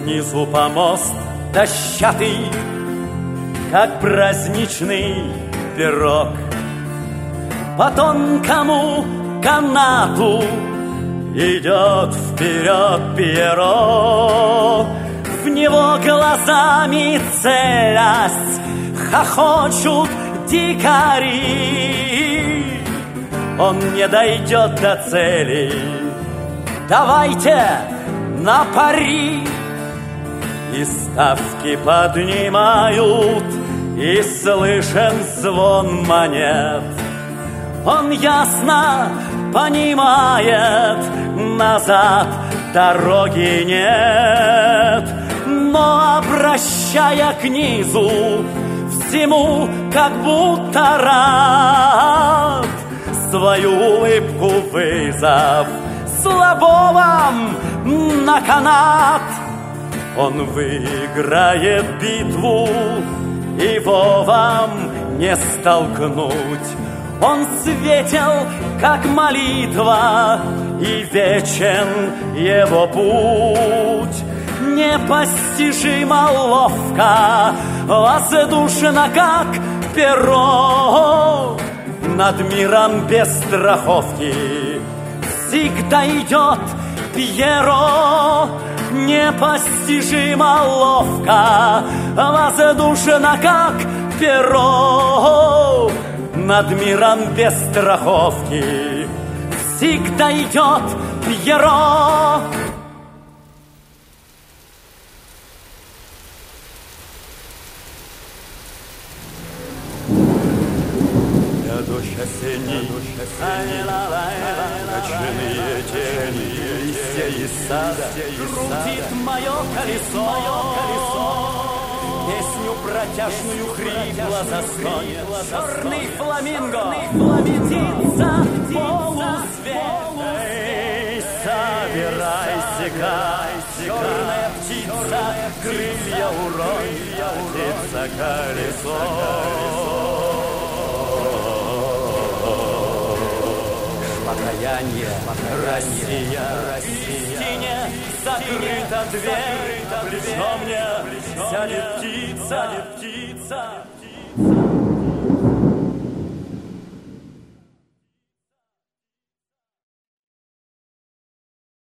Внизу помост дощатый, как праздничный пирог. По тонкому канату идет вперед Пьеро. В него глазами целясь хохочут дикари. Он не дойдет до цели. Давайте на пари. И ставки поднимают, и слышен звон монет. Он ясно понимает, назад дороги нет. Но, обращая к низу, всему как будто рад, свою улыбку вызов слабовам на канат. Он выиграет битву, его вам не столкнуть. Он светел, как молитва, и вечен его путь. Непостижимо ловко, воздушно, как перо, над миром без страховки всегда идет Пьеро. Непостижимо ловко, воздушно, как перо, над миром без страховки всегда идет Пьеро. Дождь осенний, ночные тени, листья из сада, крутит мое колесо. Песню протяжную хрипло заснет черный фламинго, птица полусвета. Собирайся-ка, черная птица, крылья урой, катится колесо. Покаяние, Россия, в стене закрыта дверь, в лицо мне сядет птица.